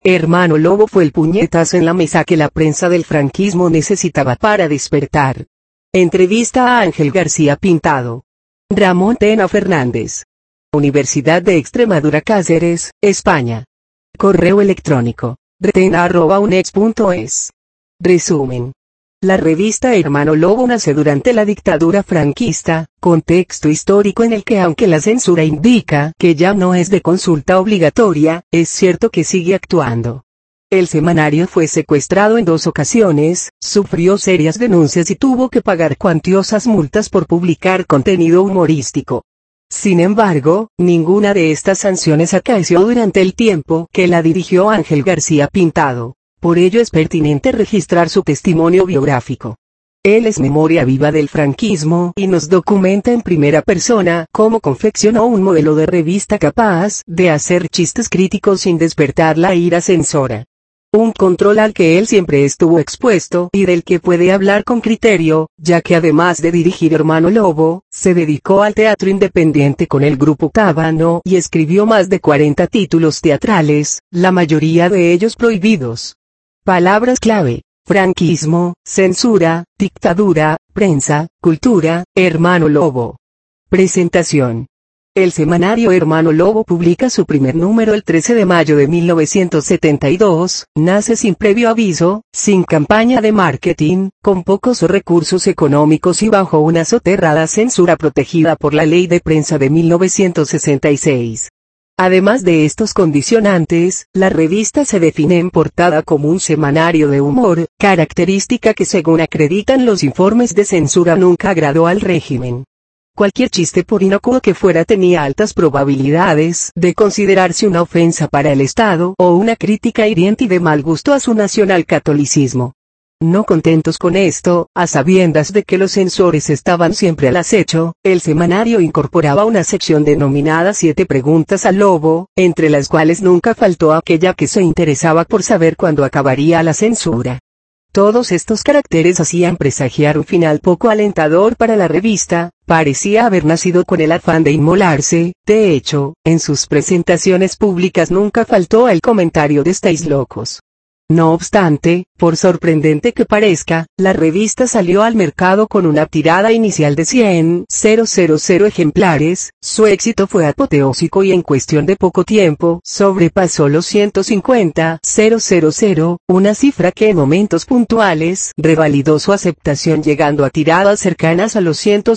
Hermano Lobo fue el puñetazo en la mesa que la prensa del franquismo necesitaba para despertar. Entrevista a Ángel García Pintado. Ramón Tena Fernández. Universidad de Extremadura, Cáceres, España. Correo electrónico, retena@unex.es. Resumen. La revista Hermano Lobo nace durante la dictadura franquista, contexto histórico en el que, aunque la censura indica que ya no es de consulta obligatoria, es cierto que sigue actuando. El semanario fue secuestrado en 2 ocasiones, sufrió serias denuncias y tuvo que pagar cuantiosas multas por publicar contenido humorístico. Sin embargo, ninguna de estas sanciones acaeció durante el tiempo que la dirigió Ángel García Pintado. Por ello es pertinente registrar su testimonio biográfico. Él es memoria viva del franquismo y nos documenta en primera persona cómo confeccionó un modelo de revista capaz de hacer chistes críticos sin despertar la ira censora. Un control al que él siempre estuvo expuesto y del que puede hablar con criterio, ya que además de dirigir Hermano Lobo, se dedicó al teatro independiente con el grupo Tábano y escribió más de 40 títulos teatrales, la mayoría de ellos prohibidos. Palabras clave: franquismo, censura, dictadura, prensa, cultura, Hermano Lobo. Presentación. El semanario Hermano Lobo publica su primer número el 13 de mayo de 1972, nace sin previo aviso, sin campaña de marketing, con pocos recursos económicos y bajo una soterrada censura protegida por la Ley de Prensa de 1966. Además de estos condicionantes, la revista se define en portada como un semanario de humor, característica que según acreditan los informes de censura nunca agradó al régimen. Cualquier chiste por inocuo que fuera tenía altas probabilidades de considerarse una ofensa para el Estado o una crítica hiriente y de mal gusto a su nacionalcatolicismo. No contentos con esto, a sabiendas de que los censores estaban siempre al acecho, el semanario incorporaba una sección denominada 7 preguntas al Lobo, entre las cuales nunca faltó aquella que se interesaba por saber cuándo acabaría la censura. Todos estos caracteres hacían presagiar un final poco alentador para la revista. Parecía haber nacido con el afán de inmolarse. De hecho, en sus presentaciones públicas nunca faltó el comentario de "estáis locos". No obstante, por sorprendente que parezca, la revista salió al mercado con una tirada inicial de 100.000 ejemplares, su éxito fue apoteósico y en cuestión de poco tiempo sobrepasó los 150.000, una cifra que en momentos puntuales revalidó su aceptación llegando a tiradas cercanas a los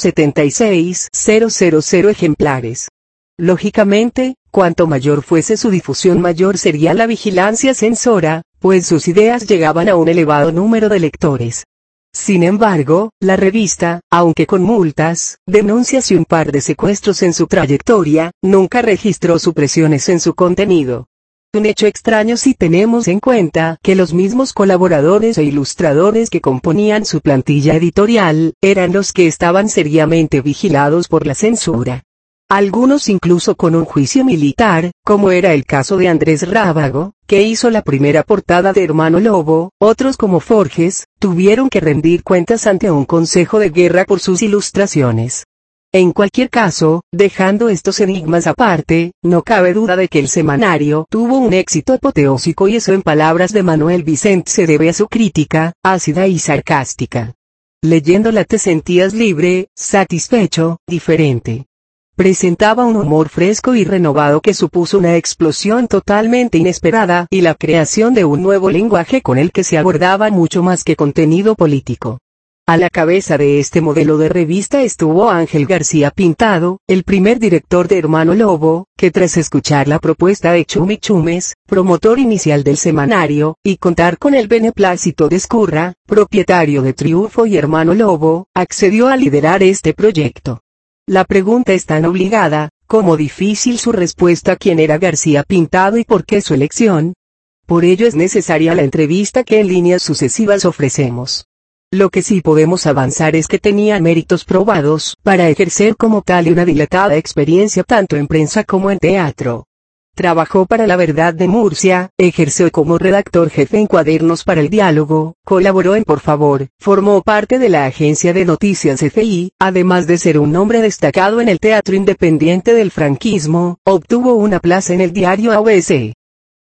176.000 ejemplares. Lógicamente, cuanto mayor fuese su difusión, mayor sería la vigilancia censora, pues sus ideas llegaban a un elevado número de lectores. Sin embargo, la revista, aunque con multas, denuncias y un par de secuestros en su trayectoria, nunca registró supresiones en su contenido. Un hecho extraño si tenemos en cuenta que los mismos colaboradores e ilustradores que componían su plantilla editorial, eran los que estaban seriamente vigilados por la censura. Algunos incluso con un juicio militar, como era el caso de Andrés Rábago, que hizo la primera portada de Hermano Lobo, otros como Forges, tuvieron que rendir cuentas ante un consejo de guerra por sus ilustraciones. En cualquier caso, dejando estos enigmas aparte, no cabe duda de que el semanario tuvo un éxito apoteósico y eso en palabras de Manuel Vicente se debe a su crítica, ácida y sarcástica. Leyéndola te sentías libre, satisfecho, diferente. Presentaba un humor fresco y renovado que supuso una explosión totalmente inesperada y la creación de un nuevo lenguaje con el que se abordaba mucho más que contenido político. A la cabeza de este modelo de revista estuvo Ángel García Pintado, el primer director de Hermano Lobo, que tras escuchar la propuesta de Chumi Chumes, promotor inicial del semanario, y contar con el beneplácito de Ezcurra, propietario de Triunfo y Hermano Lobo, accedió a liderar este proyecto. La pregunta es tan obligada, como difícil su respuesta: ¿quién era García Pintado y por qué su elección? Por ello es necesaria la entrevista que en líneas sucesivas ofrecemos. Lo que sí podemos avanzar es que tenía méritos probados para ejercer como tal y una dilatada experiencia tanto en prensa como en teatro. Trabajó para La Verdad de Murcia, ejerció como redactor jefe en Cuadernos para el Diálogo, colaboró en Por Favor, formó parte de la agencia de noticias FI, además de ser un hombre destacado en el teatro independiente del franquismo, obtuvo una plaza en el diario ABC.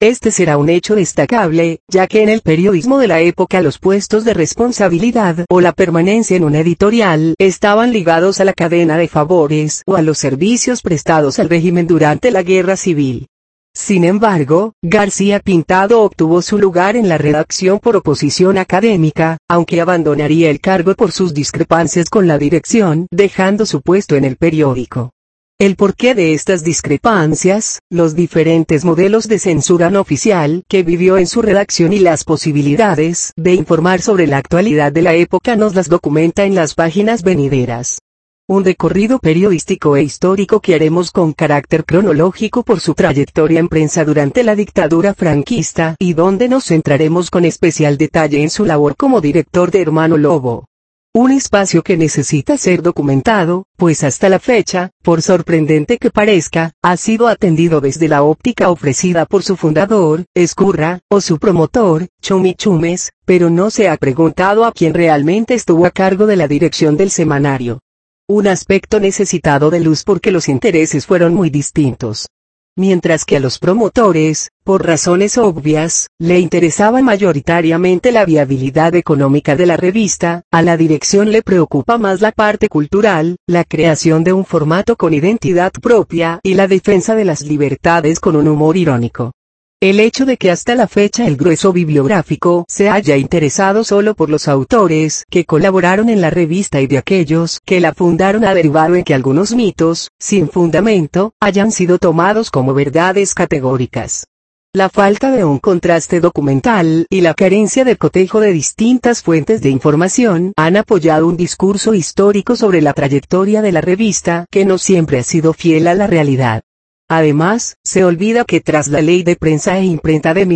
Este será un hecho destacable, ya que en el periodismo de la época los puestos de responsabilidad o la permanencia en una editorial estaban ligados a la cadena de favores o a los servicios prestados al régimen durante la Guerra Civil. Sin embargo, García Pintado obtuvo su lugar en la redacción por oposición académica, aunque abandonaría el cargo por sus discrepancias con la dirección, dejando su puesto en el periódico. El porqué de estas discrepancias, los diferentes modelos de censura no oficial que vivió en su redacción y las posibilidades de informar sobre la actualidad de la época nos las documenta en las páginas venideras. Un recorrido periodístico e histórico que haremos con carácter cronológico por su trayectoria en prensa durante la dictadura franquista y donde nos centraremos con especial detalle en su labor como director de Hermano Lobo. Un espacio que necesita ser documentado, pues hasta la fecha, por sorprendente que parezca, ha sido atendido desde la óptica ofrecida por su fundador, Ezcurra, o su promotor, Chumi Chumes, pero no se ha preguntado a quién realmente estuvo a cargo de la dirección del semanario. Un aspecto necesitado de luz porque los intereses fueron muy distintos. Mientras que a los promotores, por razones obvias, le interesaba mayoritariamente la viabilidad económica de la revista, a la dirección le preocupa más la parte cultural, la creación de un formato con identidad propia y la defensa de las libertades con un humor irónico. El hecho de que hasta la fecha el grueso bibliográfico se haya interesado solo por los autores que colaboraron en la revista y de aquellos que la fundaron ha derivado en que algunos mitos, sin fundamento, hayan sido tomados como verdades categóricas. La falta de un contraste documental y la carencia de cotejo de distintas fuentes de información han apoyado un discurso histórico sobre la trayectoria de la revista que no siempre ha sido fiel a la realidad. Además, se olvida que tras la Ley de Prensa e Imprenta de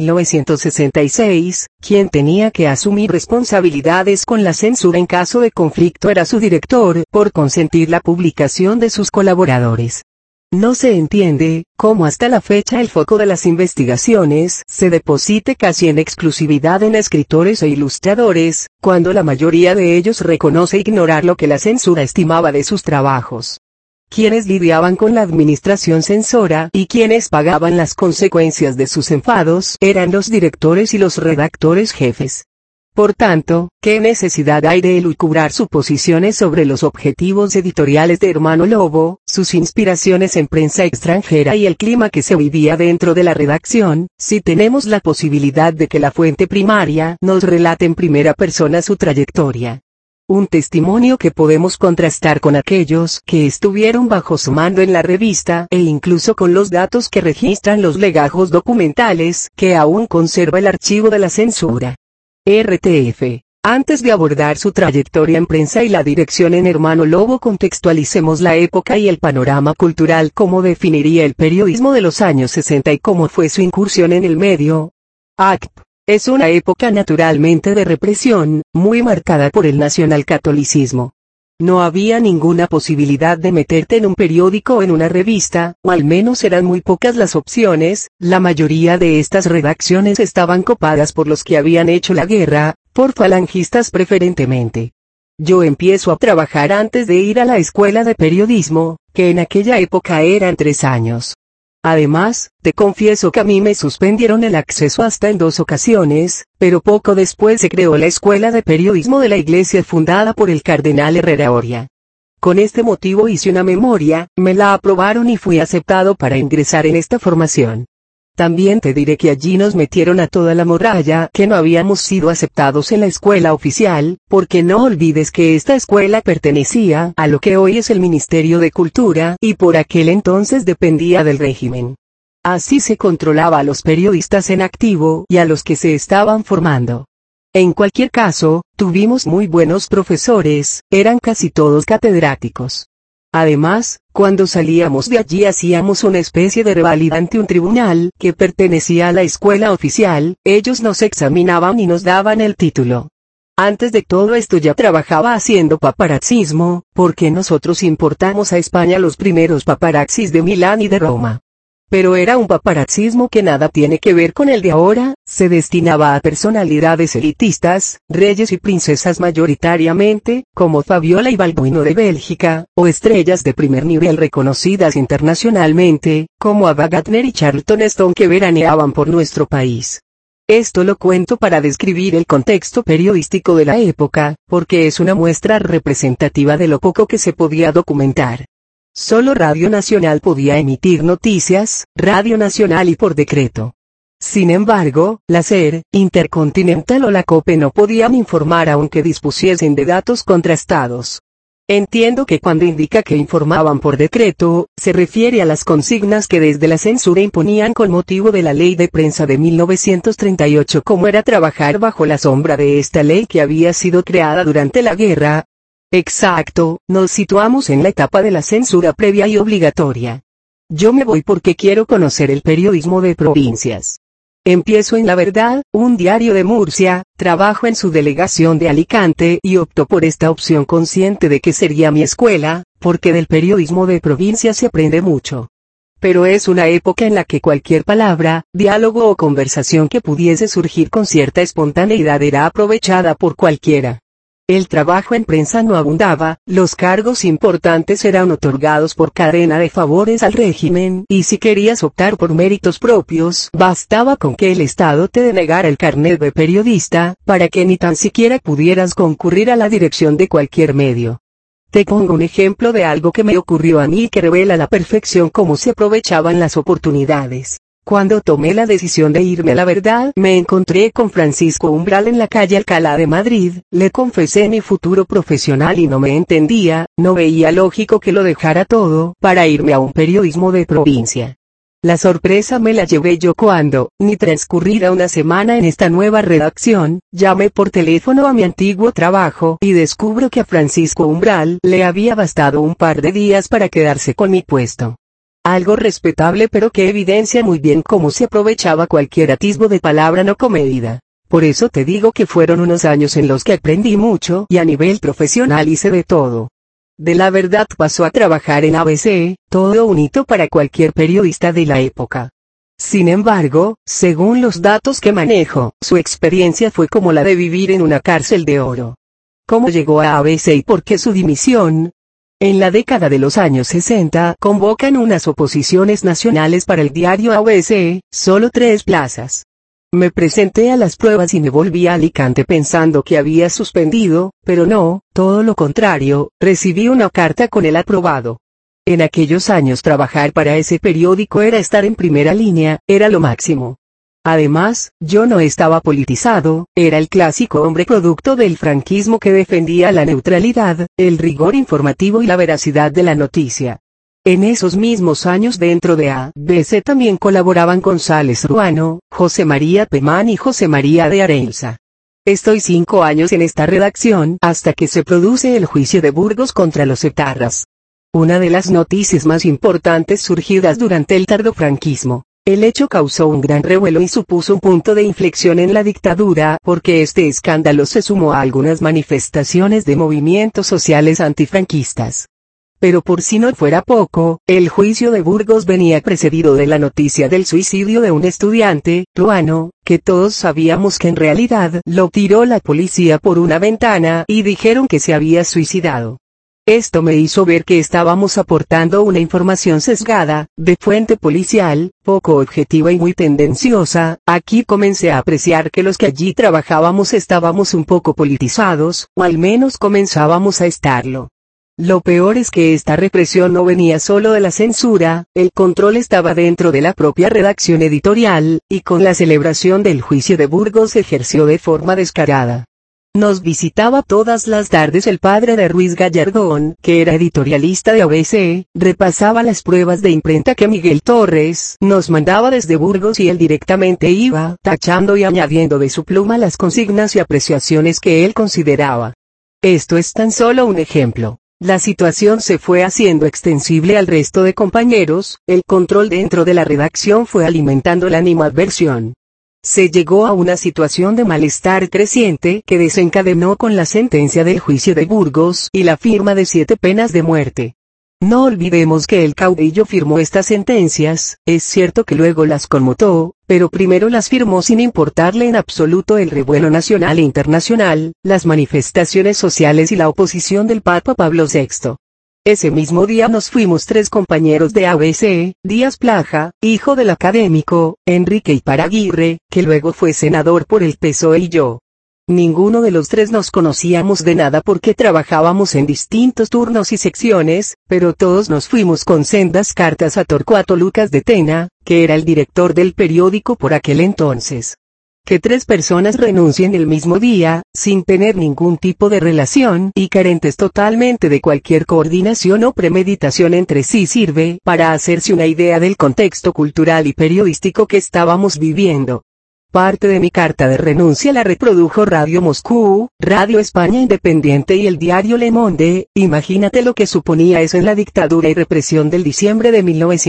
1966, quien tenía que asumir responsabilidades con la censura en caso de conflicto era su director, por consentir la publicación de sus colaboradores. No se entiende cómo hasta la fecha el foco de las investigaciones se deposite casi en exclusividad en escritores e ilustradores, cuando la mayoría de ellos reconoce ignorar lo que la censura estimaba de sus trabajos. Quienes lidiaban con la administración censora y quienes pagaban las consecuencias de sus enfados eran los directores y los redactores jefes. Por tanto, ¿qué necesidad hay de elucubrar suposiciones sobre los objetivos editoriales de Hermano Lobo, sus inspiraciones en prensa extranjera y el clima que se vivía dentro de la redacción, si tenemos la posibilidad de que la fuente primaria nos relate en primera persona su trayectoria? Un testimonio que podemos contrastar con aquellos que estuvieron bajo su mando en la revista e incluso con los datos que registran los legajos documentales que aún conserva el archivo de la censura. RTF. Antes de abordar su trayectoria en prensa y la dirección en Hermano Lobo, contextualicemos la época y el panorama cultural. ¿Cómo definiría el periodismo de los años 60 y cómo fue su incursión en el medio? ACP. Es una época naturalmente de represión, muy marcada por el nacionalcatolicismo. No había ninguna posibilidad de meterte en un periódico o en una revista, o al menos eran muy pocas las opciones, la mayoría de estas redacciones estaban copadas por los que habían hecho la guerra, por falangistas preferentemente. Yo empiezo a trabajar antes de ir a la escuela de periodismo, que en aquella época eran 3 años. Además, te confieso que a mí me suspendieron el acceso hasta en 2 ocasiones, pero poco después se creó la Escuela de Periodismo de la Iglesia fundada por el cardenal Herrera Oria. Con este motivo hice una memoria, me la aprobaron y fui aceptado para ingresar en esta formación. También te diré que allí nos metieron a toda la morralla que no habíamos sido aceptados en la escuela oficial, porque no olvides que esta escuela pertenecía a lo que hoy es el Ministerio de Cultura, y por aquel entonces dependía del régimen. Así se controlaba a los periodistas en activo y a los que se estaban formando. En cualquier caso, tuvimos muy buenos profesores, eran casi todos catedráticos. Además, cuando salíamos de allí hacíamos una especie de reválida ante un tribunal que pertenecía a la escuela oficial, ellos nos examinaban y nos daban el título. Antes de todo esto ya trabajaba haciendo paparazzismo, porque nosotros importamos a España los primeros paparazzis de Milán y de Roma. Pero era un paparazzismo que nada tiene que ver con el de ahora, se destinaba a personalidades elitistas, reyes y princesas mayoritariamente, como Fabiola y Balduino de Bélgica, o estrellas de primer nivel reconocidas internacionalmente, como Ava Gardner y Charlton Heston que veraneaban por nuestro país. Esto lo cuento para describir el contexto periodístico de la época, porque es una muestra representativa de lo poco que se podía documentar. Solo Radio Nacional podía emitir noticias, Radio Nacional y por decreto. Sin embargo, la SER, Intercontinental o la COPE no podían informar aunque dispusiesen de datos contrastados. Entiendo que cuando indica que informaban por decreto, se refiere a las consignas que desde la censura imponían con motivo de la Ley de Prensa de 1938, como era trabajar bajo la sombra de esta ley que había sido creada durante la guerra. Exacto, nos situamos en la etapa de la censura previa y obligatoria. Yo me voy porque quiero conocer el periodismo de provincias. Empiezo en La Verdad, un diario de Murcia, trabajo en su delegación de Alicante y opto por esta opción consciente de que sería mi escuela, porque del periodismo de provincias se aprende mucho. Pero es una época en la que cualquier palabra, diálogo o conversación que pudiese surgir con cierta espontaneidad era aprovechada por cualquiera. El trabajo en prensa no abundaba, los cargos importantes eran otorgados por cadena de favores al régimen, y si querías optar por méritos propios, bastaba con que el Estado te denegara el carnet de periodista, para que ni tan siquiera pudieras concurrir a la dirección de cualquier medio. Te pongo un ejemplo de algo que me ocurrió a mí y que revela a la perfección cómo se aprovechaban las oportunidades. Cuando tomé la decisión de irme a La Verdad, me encontré con Francisco Umbral en la calle Alcalá de Madrid, le confesé mi futuro profesional y no me entendía, no veía lógico que lo dejara todo, para irme a un periodismo de provincia. La sorpresa me la llevé yo cuando, ni transcurrida una semana en esta nueva redacción, llamé por teléfono a mi antiguo trabajo y descubro que a Francisco Umbral le había bastado un par de días para quedarse con mi puesto. Algo respetable pero que evidencia muy bien cómo se aprovechaba cualquier atisbo de palabra no comedida. Por eso te digo que fueron unos años en los que aprendí mucho y a nivel profesional hice de todo. De La Verdad pasó a trabajar en ABC, todo un hito para cualquier periodista de la época. Sin embargo, según los datos que manejo, su experiencia fue como la de vivir en una cárcel de oro. ¿Cómo llegó a ABC y por qué su dimisión? En la década de los años 60 convocan unas oposiciones nacionales para el diario ABC, solo 3 plazas. Me presenté a las pruebas y me volví a Alicante pensando que había suspendido, pero no, todo lo contrario, recibí una carta con el aprobado. En aquellos años trabajar para ese periódico era estar en primera línea, era lo máximo. Además, yo no estaba politizado, era el clásico hombre producto del franquismo que defendía la neutralidad, el rigor informativo y la veracidad de la noticia. En esos mismos años dentro de ABC también colaboraban González Ruano, José María Pemán y José María de Areilza. Estoy 5 años en esta redacción hasta que se produce el juicio de Burgos contra los etarras. Una de las noticias más importantes surgidas durante el tardofranquismo. El hecho causó un gran revuelo y supuso un punto de inflexión en la dictadura porque este escándalo se sumó a algunas manifestaciones de movimientos sociales antifranquistas. Pero por si no fuera poco, el juicio de Burgos venía precedido de la noticia del suicidio de un estudiante, Ruano, que todos sabíamos que en realidad lo tiró la policía por una ventana y dijeron que se había suicidado. Esto me hizo ver que estábamos aportando una información sesgada, de fuente policial, poco objetiva y muy tendenciosa. Aquí comencé a apreciar que los que allí trabajábamos estábamos un poco politizados, o al menos comenzábamos a estarlo. Lo peor es que esta represión no venía solo de la censura, el control estaba dentro de la propia redacción editorial, y con la celebración del juicio de Burgos se ejerció de forma descarada. Nos visitaba todas las tardes el padre de Ruiz Gallardón, que era editorialista de ABC, repasaba las pruebas de imprenta que Miguel Torres nos mandaba desde Burgos y él directamente iba tachando y añadiendo de su pluma las consignas y apreciaciones que él consideraba. Esto es tan solo un ejemplo. La situación se fue haciendo extensible al resto de compañeros, el control dentro de la redacción fue alimentando la animadversión. Se llegó a una situación de malestar creciente que desencadenó con la sentencia del juicio de Burgos y la firma de 7 penas de muerte. No olvidemos que el caudillo firmó estas sentencias, es cierto que luego las conmutó, pero primero las firmó sin importarle en absoluto el revuelo nacional e internacional, las manifestaciones sociales y la oposición del Papa Pablo VI. Ese mismo día nos fuimos 3 compañeros de ABC, Díaz Plaja, hijo del académico, Enrique Iparaguirre, que luego fue senador por el PSOE y yo. Ninguno de los 3 nos conocíamos de nada porque trabajábamos en distintos turnos y secciones, pero todos nos fuimos con sendas cartas a Torcuato Lucas de Tena, que era el director del periódico por aquel entonces. Que 3 personas renuncien el mismo día, sin tener ningún tipo de relación y carentes totalmente de cualquier coordinación o premeditación entre sí sirve para hacerse una idea del contexto cultural y periodístico que estábamos viviendo. Parte de mi carta de renuncia la reprodujo Radio Moscú, Radio España Independiente y el diario Le Monde. Imagínate lo que suponía eso en la dictadura y represión del diciembre de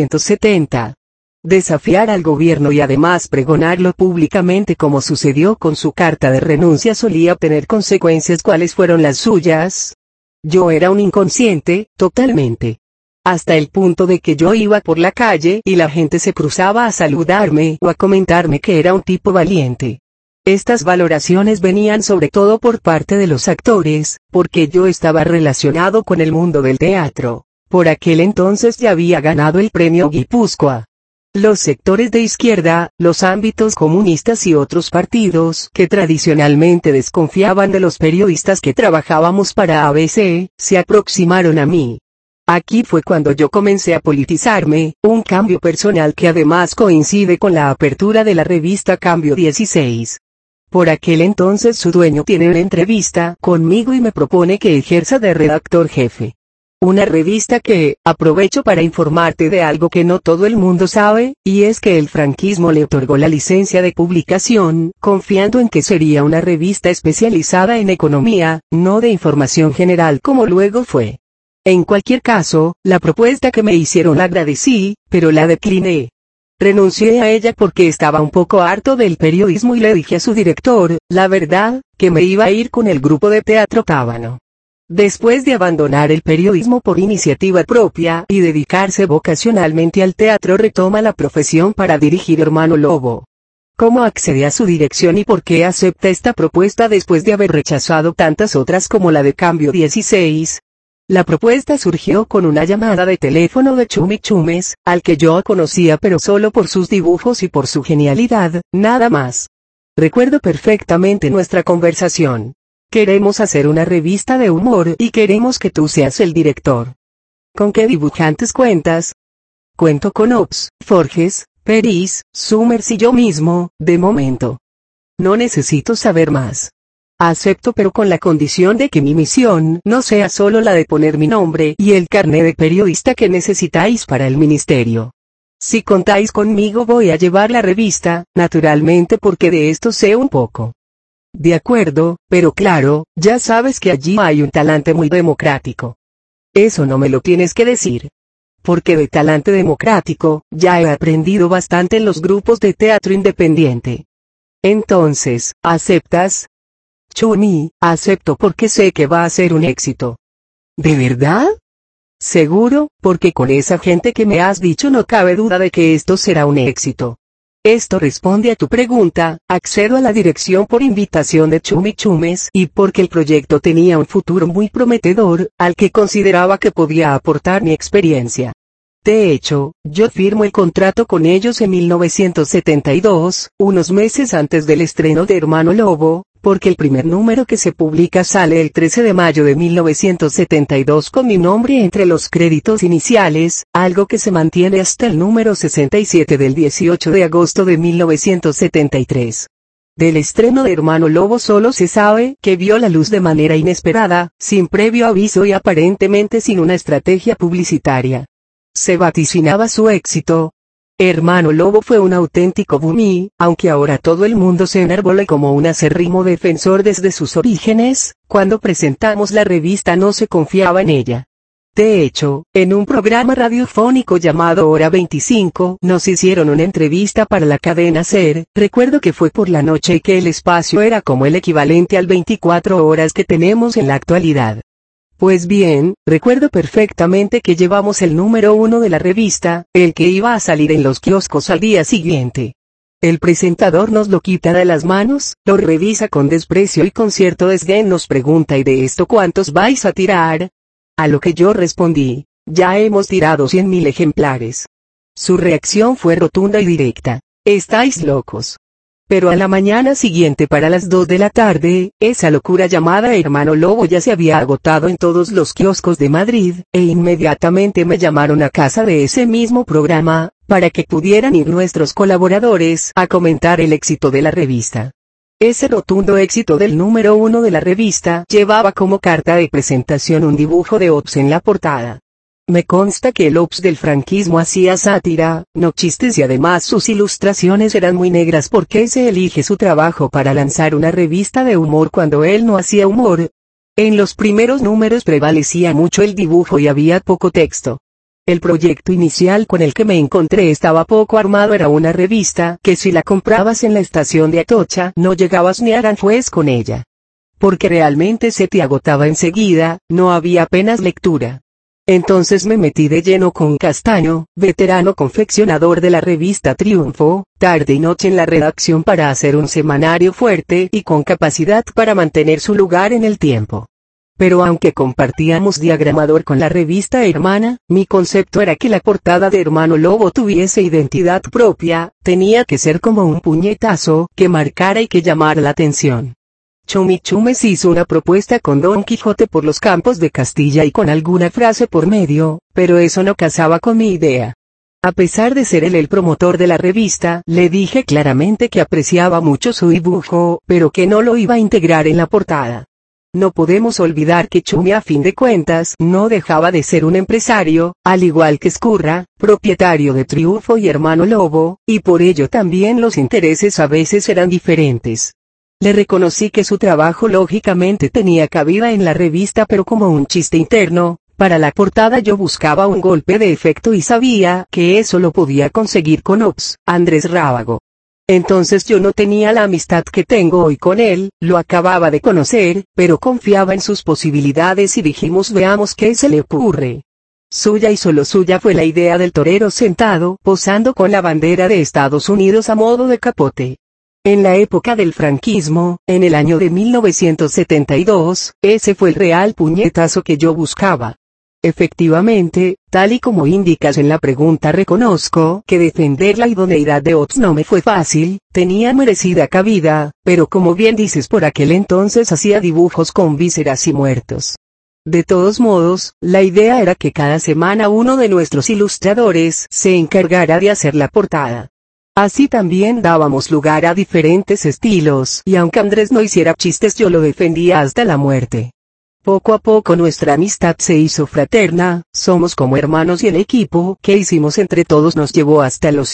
1970. Desafiar al gobierno y además pregonarlo públicamente como sucedió con su carta de renuncia solía tener consecuencias. ¿Cuáles fueron las suyas? Yo era un inconsciente, totalmente. Hasta el punto de que yo iba por la calle y la gente se cruzaba a saludarme o a comentarme que era un tipo valiente. Estas valoraciones venían sobre todo por parte de los actores, porque yo estaba relacionado con el mundo del teatro. Por aquel entonces ya había ganado el premio Guipúzcoa. Los sectores de izquierda, los ámbitos comunistas y otros partidos que tradicionalmente desconfiaban de los periodistas que trabajábamos para ABC, se aproximaron a mí. Aquí fue cuando yo comencé a politizarme, un cambio personal que además coincide con la apertura de la revista Cambio 16. Por aquel entonces su dueño tiene una entrevista conmigo y me propone que ejerza de redactor jefe. Una revista que, aprovecho para informarte de algo que no todo el mundo sabe, y es que el franquismo le otorgó la licencia de publicación, confiando en que sería una revista especializada en economía, no de información general como luego fue. En cualquier caso, la propuesta que me hicieron la agradecí, pero la decliné. Renuncié a ella porque estaba un poco harto del periodismo y le dije a su director, la verdad, que me iba a ir con el grupo de teatro Tábano. Después de abandonar el periodismo por iniciativa propia y dedicarse vocacionalmente al teatro, retoma la profesión para dirigir Hermano Lobo. ¿Cómo accede a su dirección y por qué acepta esta propuesta después de haber rechazado tantas otras como la de Cambio 16? La propuesta surgió con una llamada de teléfono de Chumi Chumes, al que yo conocía pero solo por sus dibujos y por su genialidad, nada más. Recuerdo perfectamente nuestra conversación. Queremos hacer una revista de humor y queremos que tú seas el director. ¿Con qué dibujantes cuentas? Cuento con Ops, Forges, Peris, Summers y yo mismo, de momento. No necesito saber más. Acepto, pero con la condición de que mi misión no sea solo la de poner mi nombre y el carné de periodista que necesitáis para el ministerio. Si contáis conmigo voy a llevar la revista, naturalmente porque de esto sé un poco. De acuerdo, pero claro, ya sabes que allí hay un talante muy democrático. Eso no me lo tienes que decir. Porque de talante democrático, ya he aprendido bastante en los grupos de teatro independiente. Entonces, ¿aceptas? Chumi, acepto porque sé que va a ser un éxito. ¿De verdad? Seguro, porque con esa gente que me has dicho no cabe duda de que esto será un éxito. Esto responde a tu pregunta. Accedo a la dirección por invitación de Chumi Chumes y porque el proyecto tenía un futuro muy prometedor, al que consideraba que podía aportar mi experiencia. De hecho, yo firmo el contrato con ellos en 1972, unos meses antes del estreno de Hermano Lobo, porque el primer número que se publica sale el 13 de mayo de 1972 con mi nombre entre los créditos iniciales, algo que se mantiene hasta el número 67 del 18 de agosto de 1973. Del estreno de Hermano Lobo solo se sabe que vio la luz de manera inesperada, sin previo aviso y aparentemente sin una estrategia publicitaria. Se vaticinaba su éxito. Hermano Lobo fue un auténtico boom, aunque ahora todo el mundo se enarbole como un acérrimo defensor desde sus orígenes, cuando presentamos la revista no se confiaba en ella. De hecho, en un programa radiofónico llamado Hora 25, nos hicieron una entrevista para la cadena SER, recuerdo que fue por la noche y que el espacio era como el equivalente al 24 horas que tenemos en la actualidad. Pues bien, recuerdo perfectamente que llevamos el número 1 de la revista, el que iba a salir en los kioscos al día siguiente. El presentador nos lo quita de las manos, lo revisa con desprecio y con cierto desdén nos pregunta: ¿y de esto cuántos vais a tirar? A lo que yo respondí: ya hemos tirado 100.000 ejemplares. Su reacción fue rotunda y directa: estáis locos. Pero a la mañana siguiente, para las 2 de la tarde, esa locura llamada Hermano Lobo ya se había agotado en todos los kioscos de Madrid, e inmediatamente me llamaron a casa de ese mismo programa, para que pudieran ir nuestros colaboradores a comentar el éxito de la revista. Ese rotundo éxito del número 1 de la revista llevaba como carta de presentación un dibujo de Ops en la portada. Me consta que el Ops del franquismo hacía sátira, no chistes, y además sus ilustraciones eran muy negras porque se elige su trabajo para lanzar una revista de humor cuando él no hacía humor. En los primeros números prevalecía mucho el dibujo y había poco texto. El proyecto inicial con el que me encontré estaba poco armado, era una revista que si la comprabas en la estación de Atocha no llegabas ni a Aranjuez con ella. Porque realmente se te agotaba enseguida, no había apenas lectura. Entonces me metí de lleno con Castaño, veterano confeccionador de la revista Triunfo, tarde y noche en la redacción para hacer un semanario fuerte y con capacidad para mantener su lugar en el tiempo. Pero aunque compartíamos diagramador con la revista hermana, mi concepto era que la portada de Hermano Lobo tuviese identidad propia, tenía que ser como un puñetazo, que marcara y que llamara la atención. Chumichumes hizo una propuesta con Don Quijote por los campos de Castilla y con alguna frase por medio, pero eso no casaba con mi idea. A pesar de ser él el promotor de la revista, le dije claramente que apreciaba mucho su dibujo, pero que no lo iba a integrar en la portada. No podemos olvidar que Chumi, a fin de cuentas, no dejaba de ser un empresario, al igual que Ezcurra, propietario de Triunfo y Hermano Lobo, y por ello también los intereses a veces eran diferentes. Le reconocí que su trabajo lógicamente tenía cabida en la revista, pero como un chiste interno, para la portada yo buscaba un golpe de efecto y sabía que eso lo podía conseguir con Ops, Andrés Rábago. Entonces yo no tenía la amistad que tengo hoy con él, lo acababa de conocer, pero confiaba en sus posibilidades y dijimos: veamos qué se le ocurre. Suya y solo suya fue la idea del torero sentado, posando con la bandera de Estados Unidos a modo de capote. En la época del franquismo, en el año de 1972, ese fue el real puñetazo que yo buscaba. Efectivamente, tal y como indicas en la pregunta, reconozco que defender la idoneidad de Ops no me fue fácil, tenía merecida cabida, pero como bien dices, por aquel entonces hacía dibujos con vísceras y muertos. De todos modos, la idea era que cada semana uno de nuestros ilustradores se encargara de hacer la portada. Así también dábamos lugar a diferentes estilos, y aunque Andrés no hiciera chistes yo lo defendía hasta la muerte. Poco a poco nuestra amistad se hizo fraterna, somos como hermanos y el equipo que hicimos entre todos nos llevó hasta los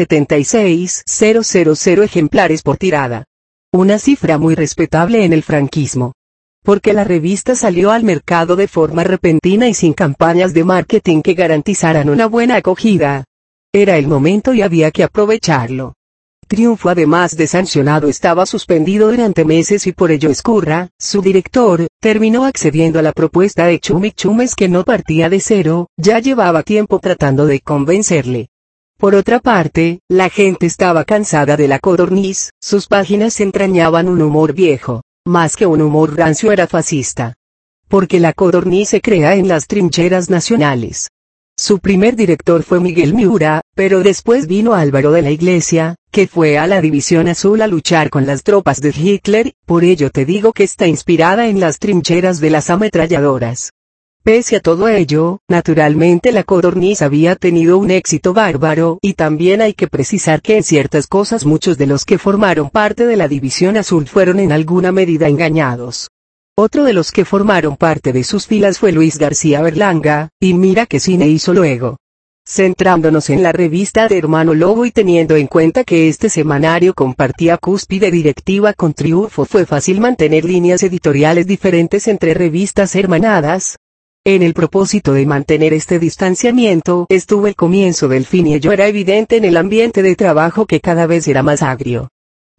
176.000 ejemplares por tirada. Una cifra muy respetable en el franquismo. Porque la revista salió al mercado de forma repentina y sin campañas de marketing que garantizaran una buena acogida. Era el momento y había que aprovecharlo. Triunfo, además de sancionado, estaba suspendido durante meses y por ello Ezcurra, su director, terminó accediendo a la propuesta de Chumichumes, que no partía de cero, ya llevaba tiempo tratando de convencerle. Por otra parte, la gente estaba cansada de La Codorniz, sus páginas entrañaban un humor viejo, más que un humor rancio era fascista. Porque La Codorniz se crea en las trincheras nacionales. Su primer director fue Miguel Miura, pero después vino Álvaro de la Iglesia, que fue a la División Azul a luchar con las tropas de Hitler, por ello te digo que está inspirada en las trincheras de las ametralladoras. Pese a todo ello, naturalmente La Codorniz había tenido un éxito bárbaro, y también hay que precisar que en ciertas cosas muchos de los que formaron parte de la División Azul fueron en alguna medida engañados. Otro de los que formaron parte de sus filas fue Luis García Berlanga, y mira qué cine hizo luego. Centrándonos en la revista de Hermano Lobo y teniendo en cuenta que este semanario compartía cúspide directiva con Triunfo, fue fácil mantener líneas editoriales diferentes entre revistas hermanadas. En el propósito de mantener este distanciamiento estuvo el comienzo del fin y ello era evidente en el ambiente de trabajo, que cada vez era más agrio.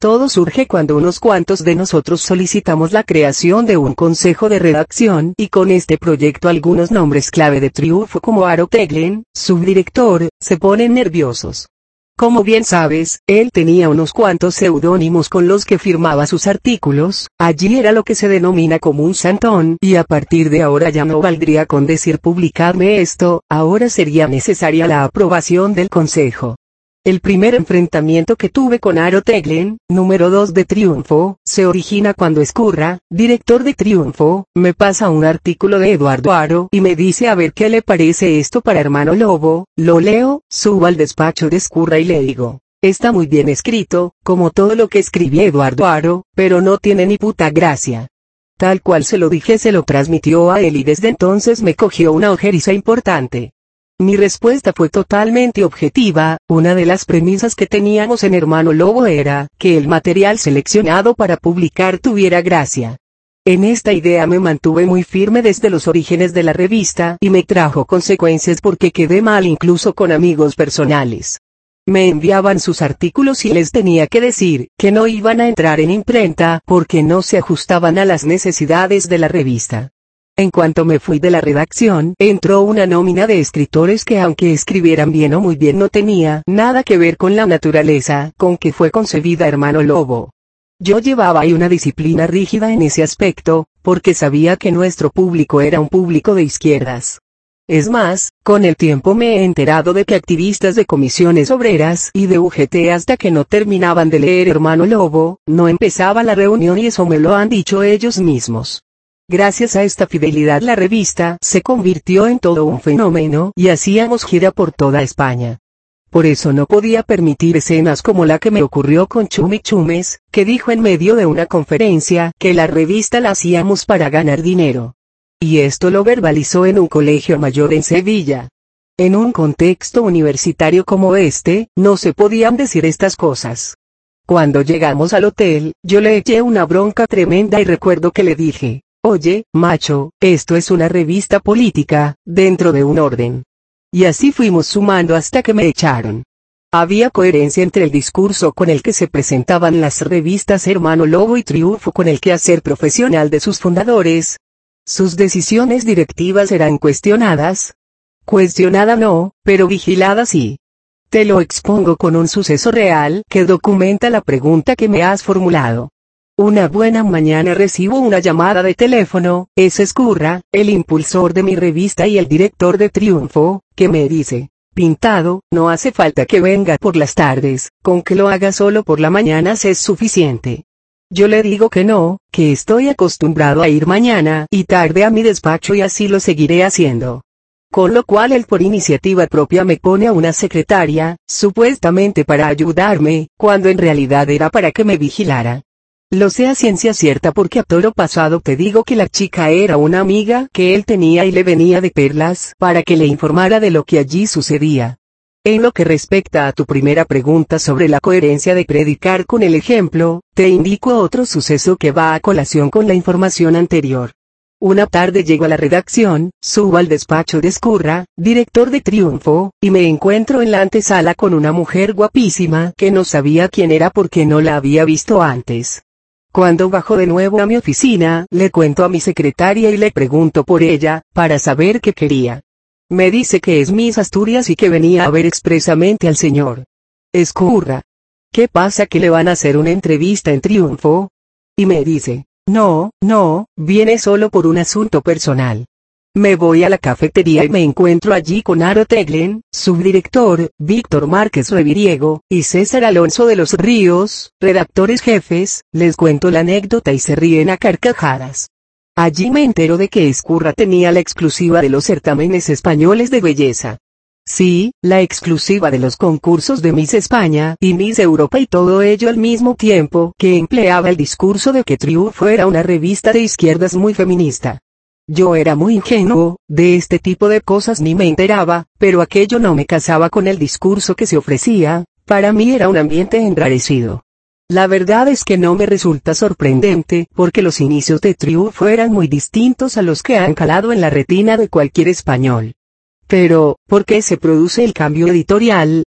Todo surge cuando unos cuantos de nosotros solicitamos la creación de un consejo de redacción, y con este proyecto algunos nombres clave de Triunfo como Aro Teglen, subdirector, se ponen nerviosos. Como bien sabes, él tenía unos cuantos seudónimos con los que firmaba sus artículos, allí era lo que se denomina como un santón, y a partir de ahora ya no valdría con decir publicadme esto, ahora sería necesaria la aprobación del consejo. El primer enfrentamiento que tuve con Aro Teglen, número 2 de Triunfo, se origina cuando Ezcurra, director de Triunfo, me pasa un artículo de Eduardo Aro y me dice a ver qué le parece esto para Hermano Lobo. Lo leo, subo al despacho de Ezcurra y le digo, está muy bien escrito, como todo lo que escribía Eduardo Aro, pero no tiene ni puta gracia. Tal cual se lo dije, se lo transmitió a él y desde entonces me cogió una ojeriza importante. Mi respuesta fue totalmente objetiva. Una de las premisas que teníamos en Hermano Lobo era que el material seleccionado para publicar tuviera gracia. En esta idea me mantuve muy firme desde los orígenes de la revista y me trajo consecuencias porque quedé mal incluso con amigos personales. Me enviaban sus artículos y les tenía que decir que no iban a entrar en imprenta porque no se ajustaban a las necesidades de la revista. En cuanto me fui de la redacción, entró una nómina de escritores que aunque escribieran bien o muy bien no tenía nada que ver con la naturaleza con que fue concebida Hermano Lobo. Yo llevaba ahí una disciplina rígida en ese aspecto, porque sabía que nuestro público era un público de izquierdas. Es más, con el tiempo me he enterado de que activistas de comisiones obreras y de UGT hasta que no terminaban de leer Hermano Lobo, no empezaba la reunión y eso me lo han dicho ellos mismos. Gracias a esta fidelidad la revista se convirtió en todo un fenómeno y hacíamos gira por toda España. Por eso no podía permitir escenas como la que me ocurrió con Chumi Chumes, que dijo en medio de una conferencia que la revista la hacíamos para ganar dinero. Y esto lo verbalizó en un colegio mayor en Sevilla. En un contexto universitario como este, no se podían decir estas cosas. Cuando llegamos al hotel, yo le eché una bronca tremenda y recuerdo que le dije, oye, macho, esto es una revista política, dentro de un orden. Y así fuimos sumando hasta que me echaron. Había coherencia entre el discurso con el que se presentaban las revistas Hermano Lobo y Triunfo con el quehacer profesional de sus fundadores. Sus decisiones directivas eran cuestionadas. Cuestionada no, pero vigilada sí. Te lo expongo con un suceso real que documenta la pregunta que me has formulado. Una buena mañana recibo una llamada de teléfono, es Ezcurra, el impulsor de mi revista y el director de Triunfo, que me dice, Pintado, no hace falta que venga por las tardes, con que lo haga solo por la mañana es suficiente. Yo le digo que no, que estoy acostumbrado a ir mañana y tarde a mi despacho y así lo seguiré haciendo. Con lo cual él por iniciativa propia me pone a una secretaria, supuestamente para ayudarme, cuando en realidad era para que me vigilara. Lo sé a ciencia cierta porque a toro pasado te digo que la chica era una amiga que él tenía y le venía de perlas para que le informara de lo que allí sucedía. En lo que respecta a tu primera pregunta sobre la coherencia de predicar con el ejemplo, te indico otro suceso que va a colación con la información anterior. Una tarde llego a la redacción, subo al despacho de Ezcurra, director de Triunfo, y me encuentro en la antesala con una mujer guapísima que no sabía quién era porque no la había visto antes. Cuando bajo de nuevo a mi oficina, le cuento a mi secretaria y le pregunto por ella, para saber qué quería. Me dice que es Miss Asturias y que venía a ver expresamente al señor Ezcurra. ¿Qué pasa, que le van a hacer una entrevista en Triunfo? Y me dice, no, viene solo por un asunto personal. Me voy a la cafetería y me encuentro allí con Aro Teglen, subdirector, Víctor Márquez Reviriego, y César Alonso de los Ríos, redactores jefes. Les cuento la anécdota y se ríen a carcajadas. Allí me entero de que Ezcurra tenía la exclusiva de los certámenes españoles de belleza. Sí, la exclusiva de los concursos de Miss España y Miss Europa y todo ello al mismo tiempo que empleaba el discurso de que Triunfo era una revista de izquierdas muy feminista. Yo era muy ingenuo, de este tipo de cosas ni me enteraba, pero aquello no me casaba con el discurso que se ofrecía, para mí era un ambiente enrarecido. La verdad es que no me resulta sorprendente, porque los inicios de Triunfo eran muy distintos a los que han calado en la retina de cualquier español. Pero, ¿por qué se produce el cambio editorial?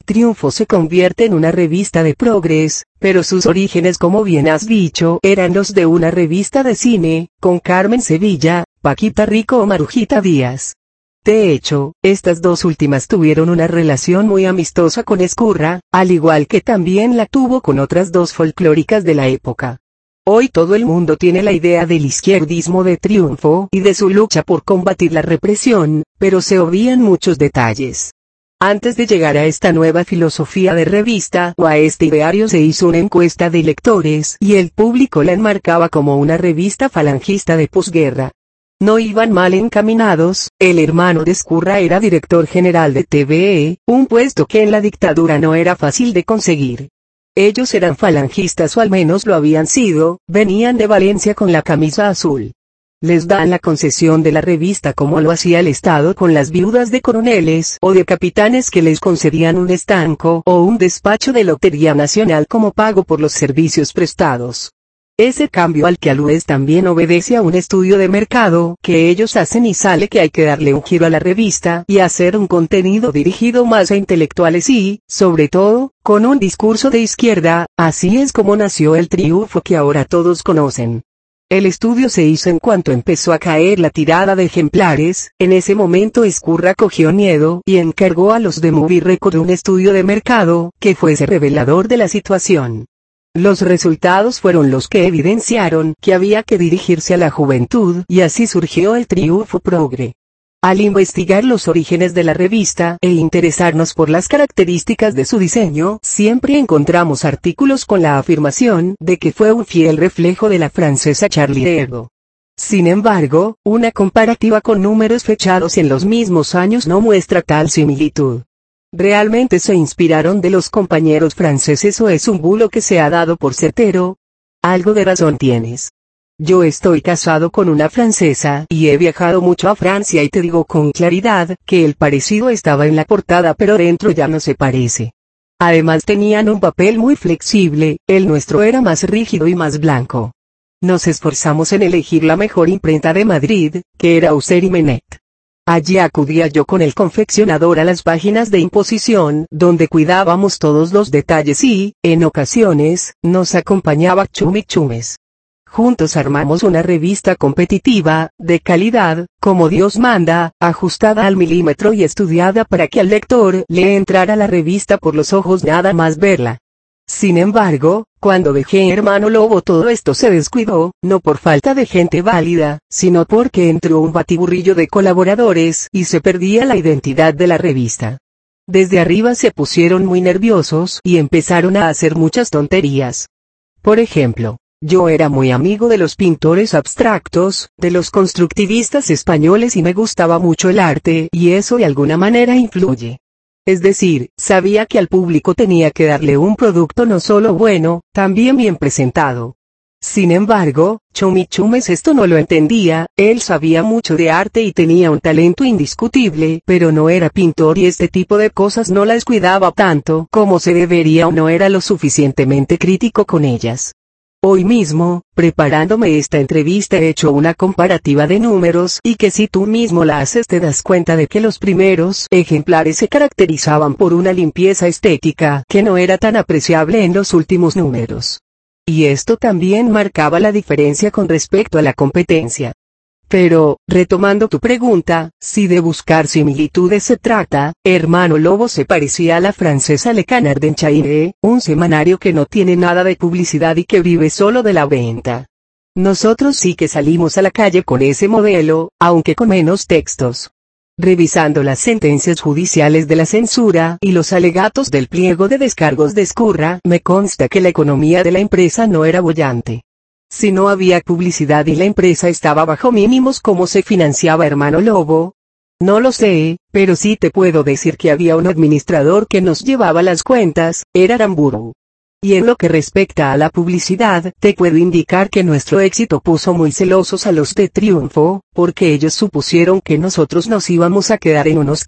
Triunfo se convierte en una revista de progres, pero sus orígenes, como bien has dicho, eran los de una revista de cine, con Carmen Sevilla, Paquita Rico o Marujita Díaz. De hecho, estas dos últimas tuvieron una relación muy amistosa con Ezcurra, al igual que también la tuvo con otras dos folclóricas de la época. Hoy todo el mundo tiene la idea del izquierdismo de Triunfo y de su lucha por combatir la represión, pero se obvian muchos detalles. Antes de llegar a esta nueva filosofía de revista o a este ideario se hizo una encuesta de lectores y el público la enmarcaba como una revista falangista de posguerra. No iban mal encaminados. El hermano de Ezcurra era director general de TVE, un puesto que en la dictadura no era fácil de conseguir. Ellos eran falangistas o al menos lo habían sido, venían de Valencia con la camisa azul. Les dan la concesión de la revista como lo hacía el Estado con las viudas de coroneles o de capitanes que les concedían un estanco o un despacho de Lotería Nacional como pago por los servicios prestados. Ese cambio al que aludes también obedece a un estudio de mercado que ellos hacen y sale que hay que darle un giro a la revista y hacer un contenido dirigido más a intelectuales y, sobre todo, con un discurso de izquierda. Así es como nació el Triunfo que ahora todos conocen. El estudio se hizo en cuanto empezó a caer la tirada de ejemplares. En ese momento Ezcurra cogió miedo y encargó a los de Movie Record un estudio de mercado que fuese revelador de la situación. Los resultados fueron los que evidenciaron que había que dirigirse a la juventud y así surgió el Triunfo Progre. Al investigar los orígenes de la revista e interesarnos por las características de su diseño, siempre encontramos artículos con la afirmación de que fue un fiel reflejo de la francesa Charlie Hebdo. Sin embargo, una comparativa con números fechados en los mismos años no muestra tal similitud. ¿Realmente se inspiraron de los compañeros franceses o es un bulo que se ha dado por certero? Algo de razón tienes. Yo estoy casado con una francesa y he viajado mucho a Francia y te digo con claridad que el parecido estaba en la portada pero dentro ya no se parece. Además tenían un papel muy flexible, el nuestro era más rígido y más blanco. Nos esforzamos en elegir la mejor imprenta de Madrid, que era Auser y Menet. Allí acudía yo con el confeccionador a las páginas de imposición, donde cuidábamos todos los detalles y, en ocasiones, nos acompañaba Chumi Chumes. Juntos armamos una revista competitiva, de calidad, como Dios manda, ajustada al milímetro y estudiada para que al lector le entrara la revista por los ojos nada más verla. Sin embargo, cuando dejé Hermano Lobo todo esto se descuidó, no por falta de gente válida, sino porque entró un batiburrillo de colaboradores y se perdía la identidad de la revista. Desde arriba se pusieron muy nerviosos y empezaron a hacer muchas tonterías. Por ejemplo, yo era muy amigo de los pintores abstractos, de los constructivistas españoles y me gustaba mucho el arte y eso de alguna manera influye. Es decir, sabía que al público tenía que darle un producto no solo bueno, también bien presentado. Sin embargo, Chumi Chumes esto no lo entendía. Él sabía mucho de arte y tenía un talento indiscutible, pero no era pintor y este tipo de cosas no las cuidaba tanto como se debería o no era lo suficientemente crítico con ellas. Hoy mismo, preparándome esta entrevista he hecho una comparativa de números y que si tú mismo la haces te das cuenta de que los primeros ejemplares se caracterizaban por una limpieza estética que no era tan apreciable en los últimos números. Y esto también marcaba la diferencia con respecto a la competencia. Pero, retomando tu pregunta, si de buscar similitudes se trata, Hermano Lobo se parecía a la francesa Le Canard d'Enchaîné, un semanario que no tiene nada de publicidad y que vive solo de la venta. Nosotros sí que salimos a la calle con ese modelo, aunque con menos textos. Revisando las sentencias judiciales de la censura y los alegatos del pliego de descargos de Ezcurra, me consta que la economía de la empresa no era boyante. Si no había publicidad y la empresa estaba bajo mínimos, ¿cómo se financiaba Hermano Lobo? No lo sé, pero sí te puedo decir que había un administrador que nos llevaba las cuentas, era Aramburu. Y en lo que respecta a la publicidad, te puedo indicar que nuestro éxito puso muy celosos a los de Triunfo, porque ellos supusieron que nosotros nos íbamos a quedar en unos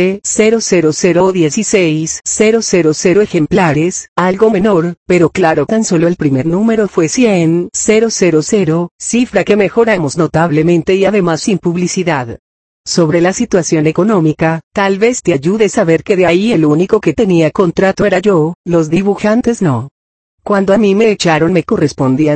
15.000 o 16.000 ejemplares, algo menor, pero claro, tan solo el primer número fue 100.000, cifra que mejoramos notablemente y además sin publicidad. Sobre la situación económica, tal vez te ayude a saber que de ahí el único que tenía contrato era yo, los dibujantes no. Cuando a mí me echaron me correspondían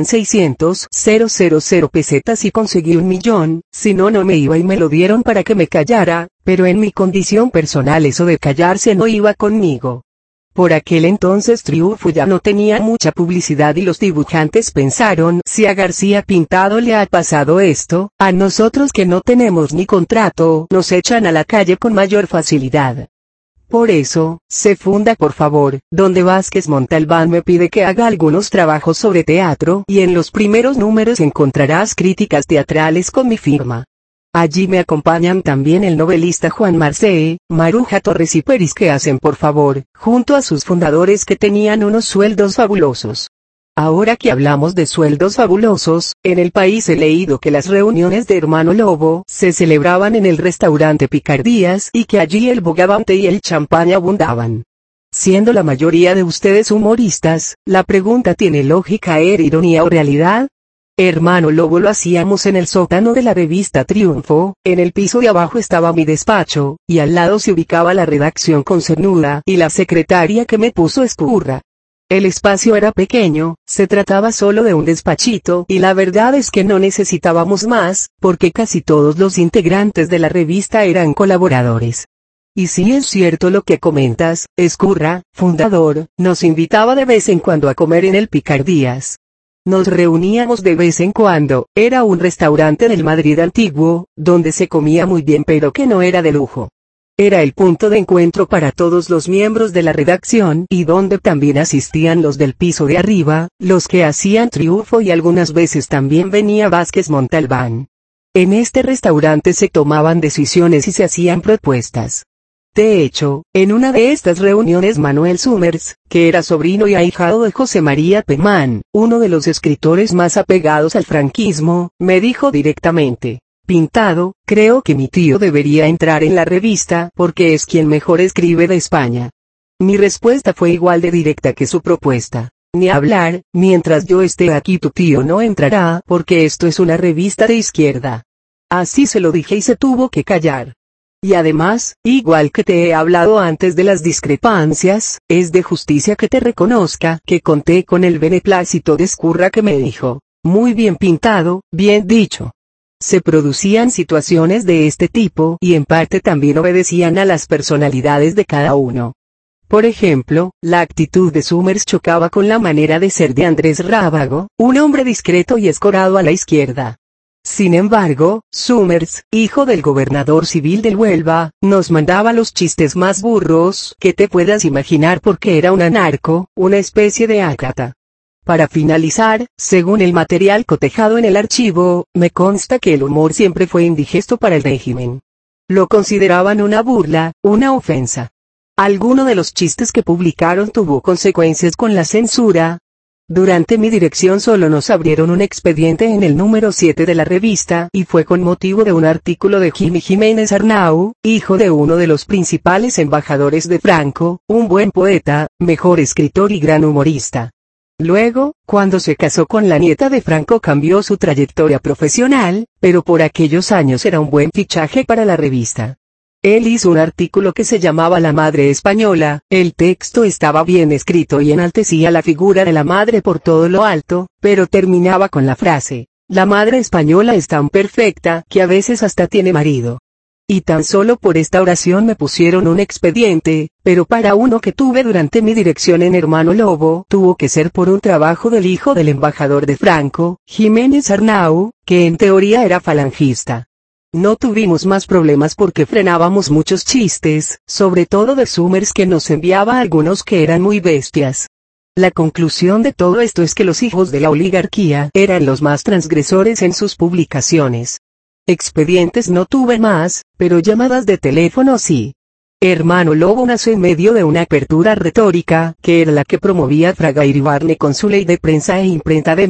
600.000 pesetas y conseguí 1.000.000, si no no me iba y me lo dieron para que me callara, pero en mi condición personal eso de callarse no iba conmigo. Por aquel entonces Triunfo ya no tenía mucha publicidad y los dibujantes pensaron, si a García Pintado le ha pasado esto, a nosotros que no tenemos ni contrato, nos echan a la calle con mayor facilidad. Por eso, se funda por favor, donde Vázquez Montalbán me pide que haga algunos trabajos sobre teatro y en los primeros números encontrarás críticas teatrales con mi firma. Allí me acompañan también el novelista Juan Marcé, Maruja Torres y Peris que hacen por favor, junto a sus fundadores que tenían unos sueldos fabulosos. Ahora que hablamos de sueldos fabulosos, en el país he leído que las reuniones de Hermano Lobo se celebraban en el restaurante Picardías y que allí el bogavante y el champán abundaban. Siendo la mayoría de ustedes humoristas, la pregunta tiene lógica, ¿era ironía o realidad? Hermano Lobo lo hacíamos en el sótano de la revista Triunfo, en el piso de abajo estaba mi despacho, y al lado se ubicaba la redacción con Cernuda y la secretaria que me puso Escurra. El espacio era pequeño, se trataba solo de un despachito y la verdad es que no necesitábamos más, porque casi todos los integrantes de la revista eran colaboradores. Y si es cierto lo que comentas, Escurra, fundador, nos invitaba de vez en cuando a comer en el Picardías. Nos reuníamos de vez en cuando, era un restaurante del Madrid antiguo, donde se comía muy bien pero que no era de lujo. Era el punto de encuentro para todos los miembros de la redacción y donde también asistían los del piso de arriba, los que hacían Triunfo y algunas veces también venía Vázquez Montalbán. En este restaurante se tomaban decisiones y se hacían propuestas. De hecho, en una de estas reuniones Manuel Summers, que era sobrino y ahijado de José María Pemán, uno de los escritores más apegados al franquismo, me dijo directamente: Pintado, creo que mi tío debería entrar en la revista porque es quien mejor escribe de España. Mi respuesta fue igual de directa que su propuesta. Ni hablar, mientras yo esté aquí tu tío no entrará porque esto es una revista de izquierda. Así se lo dije y se tuvo que callar. Y además, igual que te he hablado antes de las discrepancias, es de justicia que te reconozca que conté con el beneplácito de Escurra que me dijo: muy bien Pintado, bien dicho. Se producían situaciones de este tipo y en parte también obedecían a las personalidades de cada uno. Por ejemplo, la actitud de Summers chocaba con la manera de ser de Andrés Rábago, un hombre discreto y escorado a la izquierda. Sin embargo, Summers, hijo del gobernador civil del Huelva, nos mandaba los chistes más burros que te puedas imaginar porque era un anarco, una especie de Ágata. Para finalizar, según el material cotejado en el archivo, me consta que el humor siempre fue indigesto para el régimen. Lo consideraban una burla, una ofensa. Alguno de los chistes que publicaron tuvo consecuencias con la censura. Durante mi dirección solo nos abrieron un expediente en el número 7 de la revista y fue con motivo de un artículo de Jimmy Jiménez Arnau, hijo de uno de los principales embajadores de Franco, un buen poeta, mejor escritor y gran humorista. Luego, cuando se casó con la nieta de Franco cambió su trayectoria profesional, pero por aquellos años era un buen fichaje para la revista. Él hizo un artículo que se llamaba La Madre Española, el texto estaba bien escrito y enaltecía la figura de la madre por todo lo alto, pero terminaba con la frase: la madre española es tan perfecta que a veces hasta tiene marido. Y tan solo por esta oración me pusieron un expediente, pero para uno que tuve durante mi dirección en Hermano Lobo tuvo que ser por un trabajo del hijo del embajador de Franco, Jiménez Arnau, que en teoría era falangista. No tuvimos más problemas porque frenábamos muchos chistes, sobre todo de Summers que nos enviaba algunos que eran muy bestias. La conclusión de todo esto es que los hijos de la oligarquía eran los más transgresores en sus publicaciones. Expedientes no tuve más, pero llamadas de teléfono sí. Hermano Lobo nació en medio de una apertura retórica, que era la que promovía Fraga Iribarne con su ley de prensa e imprenta de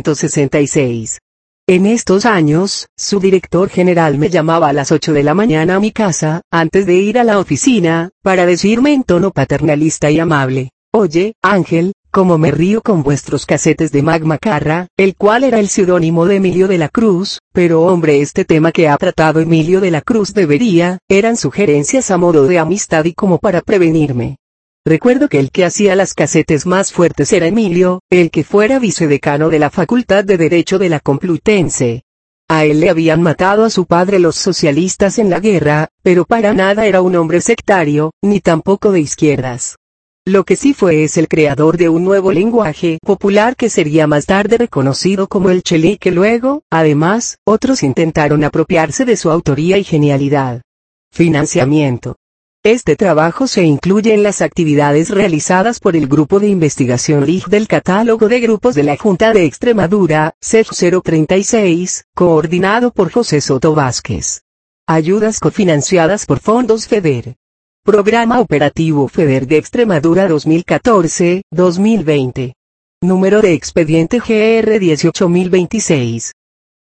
1966. En estos años, su director general me llamaba a las 8 de la mañana a mi casa, antes de ir a la oficina, para decirme en tono paternalista y amable: oye, Ángel, como me río con vuestros casetes de Magma Carra, el cual era el seudónimo de Emilio de la Cruz, pero hombre, este tema que ha tratado Emilio de la Cruz eran sugerencias a modo de amistad y como para prevenirme. Recuerdo que el que hacía las casetes más fuertes era Emilio, el que fuera vicedecano de la Facultad de Derecho de la Complutense. A él le habían matado a su padre los socialistas en la guerra, pero para nada era un hombre sectario, ni tampoco de izquierdas. Lo que sí fue es el creador de un nuevo lenguaje popular que sería más tarde reconocido como el Chelí, que luego, además, otros intentaron apropiarse de su autoría y genialidad. Financiamiento. Este trabajo se incluye en las actividades realizadas por el Grupo de Investigación LIG del Catálogo de Grupos de la Junta de Extremadura, CEF 036, coordinado por José Soto Vázquez. Ayudas cofinanciadas por fondos FEDER. Programa Operativo FEDER de Extremadura 2014-2020. Número de expediente GR 18026.